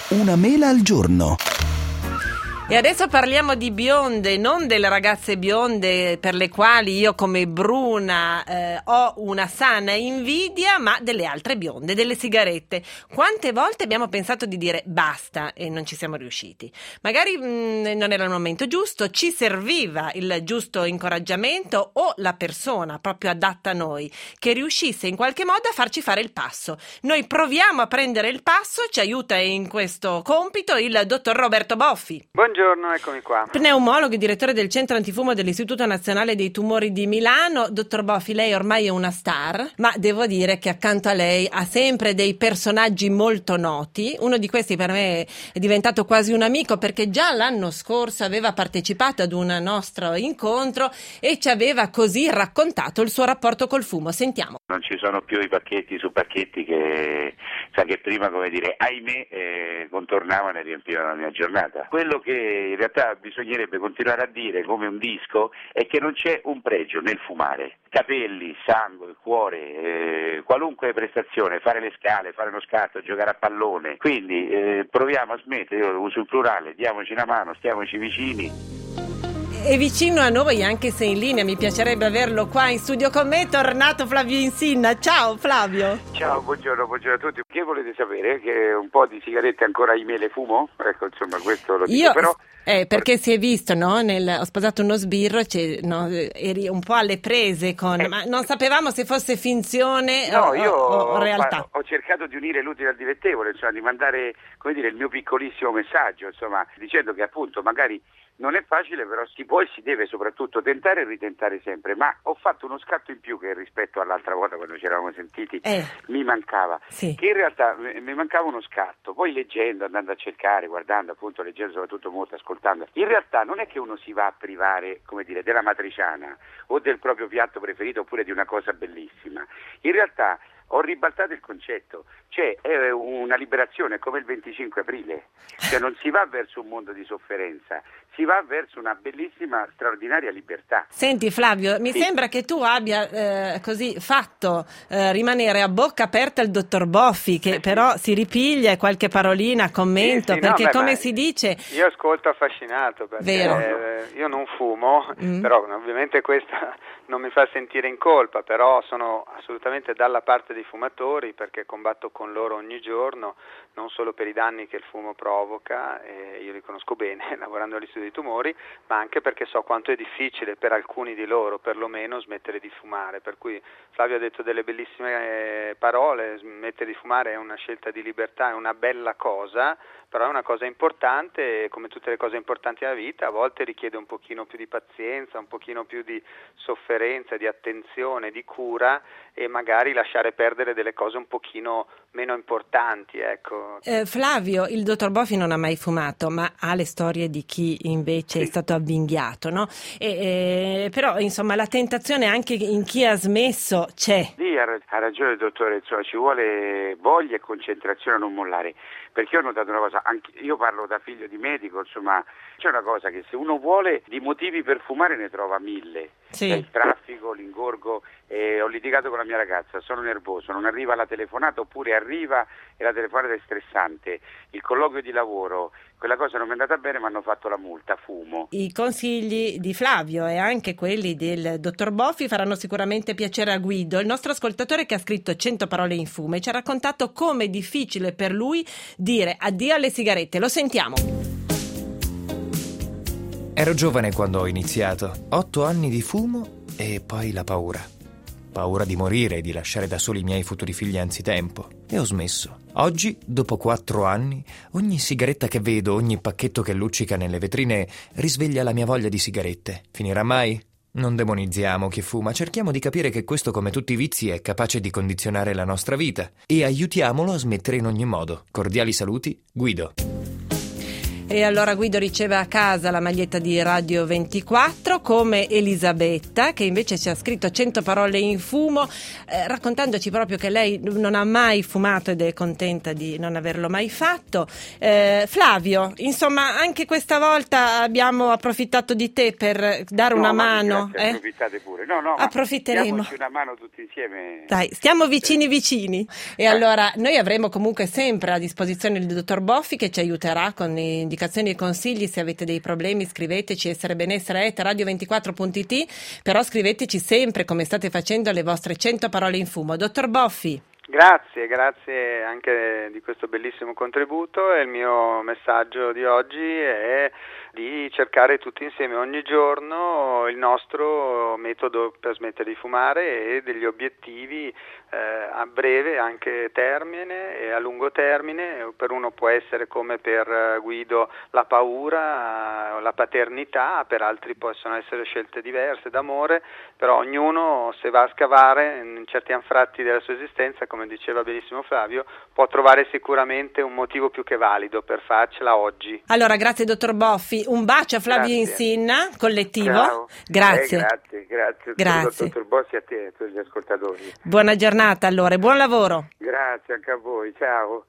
Una mela al giorno. E adesso parliamo di bionde, non delle ragazze bionde per le quali io come Bruna ho una sana invidia, ma delle altre bionde, delle sigarette. Quante volte abbiamo pensato di dire basta e non ci siamo riusciti? Magari non era il momento giusto, ci serviva il giusto incoraggiamento o la persona proprio adatta a noi, che riuscisse in qualche modo a farci fare il passo. Noi proviamo a prendere il passo, ci aiuta in questo compito il dottor Roberto Boffi. Buongiorno, eccomi qua. Pneumologo e direttore del Centro Antifumo dell'Istituto Nazionale dei Tumori di Milano. Dottor Boffi, lei ormai è una star, ma devo dire che accanto a lei ha sempre dei personaggi molto noti. Uno di questi per me è diventato quasi un amico, perché già l'anno scorso aveva partecipato ad un nostro incontro e ci aveva così raccontato il suo rapporto col fumo. Sentiamo. Non ci sono più i pacchetti su pacchetti che prima, come dire, ahimè, contornavano e riempivano la mia giornata. Quello che in realtà bisognerebbe continuare a dire come un disco è che non c'è un pregio nel fumare. Capelli, sangue, cuore, qualunque prestazione, fare le scale, fare uno scatto, giocare a pallone. Quindi proviamo a smettere, io uso il plurale, diamoci una mano, stiamoci vicini. E vicino a noi, anche se in linea, mi piacerebbe averlo qua in studio con me, è tornato Flavio Insinna. Ciao Flavio. Ciao, buongiorno a tutti. Che volete sapere? Che un po' di sigarette ancora ahimè le fumo? Ecco, insomma, questo lo dico, però... perché si è visto, no? Ho sposato uno sbirro, eri un po' alle prese ma non sapevamo se fosse finzione o realtà. Ho cercato di unire l'utile al dilettevole, insomma, di mandare, come dire, il mio piccolissimo messaggio, insomma, dicendo che appunto magari non è facile, però si può e si deve soprattutto tentare e ritentare sempre. Ma ho fatto uno scatto in più che rispetto all'altra volta quando ci eravamo sentiti mi mancava. Sì. Che in realtà mi mancava uno scatto. Poi leggendo, andando a cercare, guardando, appunto, leggendo soprattutto molto, ascoltando. In realtà non è che uno si va a privare, come dire, della matriciana o del proprio piatto preferito oppure di una cosa bellissima. In realtà ho ribaltato il concetto, cioè è una liberazione come il 25 aprile, cioè non si va verso un mondo di sofferenza, si va verso una bellissima, straordinaria libertà. Senti Flavio, mi sembra che tu abbia così fatto rimanere a bocca aperta il dottor Boffi, che però si ripiglia qualche parolina, commento, perché come si dice... Io ascolto affascinato, perché io non fumo, però ovviamente questa non mi fa sentire in colpa, però sono assolutamente dalla parte dei fumatori, perché combatto con loro ogni giorno, non solo per i danni che il fumo provoca, io li conosco bene lavorando all'Istituto dei Tumori, ma anche perché so quanto è difficile per alcuni di loro perlomeno smettere di fumare, per cui Flavio ha detto delle bellissime parole. Smettere di fumare è una scelta di libertà, è una bella cosa, però è una cosa importante, e come tutte le cose importanti nella vita a volte richiede un pochino più di pazienza, un pochino più di sofferenza, di attenzione, di cura, e magari lasciare perdere delle cose un pochino meno importanti, ecco. Flavio, il dottor Boffi non ha mai fumato, ma ha le storie di chi invece è stato avvinghiato, no? Però insomma la tentazione anche in chi ha smesso c'è. Sì, ha ragione il dottore, insomma, ci vuole voglia e concentrazione a non mollare, perché io ho notato una cosa, anche io parlo da figlio di medico, insomma, c'è una cosa che se uno vuole di motivi per fumare ne trova 1000. Sì. Il traffico, l'ingorgo, ho litigato con la mia ragazza, sono nervoso, non arriva la telefonata, oppure arriva e la telefonata è stressante, il colloquio di lavoro, quella cosa non mi è andata bene, mi hanno fatto la multa, fumo. I consigli di Flavio e anche quelli del dottor Boffi faranno sicuramente piacere a Guido, il nostro ascoltatore che ha scritto 100 parole in fumo e ci ha raccontato come è difficile per lui dire addio alle sigarette. Lo sentiamo. Ero giovane quando ho iniziato, 8 anni di fumo e poi la paura. Paura di morire e di lasciare da soli i miei futuri figli anzitempo. E ho smesso. Oggi, dopo 4 anni, ogni sigaretta che vedo, ogni pacchetto che luccica nelle vetrine risveglia la mia voglia di sigarette. Finirà mai? Non demonizziamo chi fuma, cerchiamo di capire che questo, come tutti i vizi, è capace di condizionare la nostra vita e aiutiamolo a smettere in ogni modo. Cordiali saluti, Guido. E allora Guido riceve a casa la maglietta di Radio 24, come Elisabetta, che invece ci ha scritto 100 parole in fumo, raccontandoci proprio che lei non ha mai fumato ed è contenta di non averlo mai fatto. Flavio, insomma, anche questa volta abbiamo approfittato di te per dare una mano. Approfittate pure. No, approfitteremo. Diamoci una mano tutti insieme. Dai, stiamo vicini. E allora noi avremo comunque sempre a disposizione il dottor Boffi, che ci aiuterà con indicazioni e consigli. Se avete dei problemi scriveteci esserebenessere@radio24.it, però scriveteci sempre, come state facendo, le vostre 100 parole in fumo. Dottor Boffi. Grazie anche di questo bellissimo contributo, e il mio messaggio di oggi è di cercare tutti insieme ogni giorno il nostro metodo per smettere di fumare e degli obiettivi a breve anche termine e a lungo termine. Per uno può essere, come per Guido, la paura, la paternità, per altri possono essere scelte diverse d'amore, però ognuno, se va a scavare in certi anfratti della sua esistenza, come diceva benissimo Flavio, può trovare sicuramente un motivo più che valido per farcela oggi. Allora, grazie dottor Boffi, un bacio a Flavio Insinna, collettivo. Ciao. Grazie. Grazie. Dottor Boffi, a te e a tutti gli ascoltatori. Buona giornata allora e buon lavoro. Grazie anche a voi, ciao.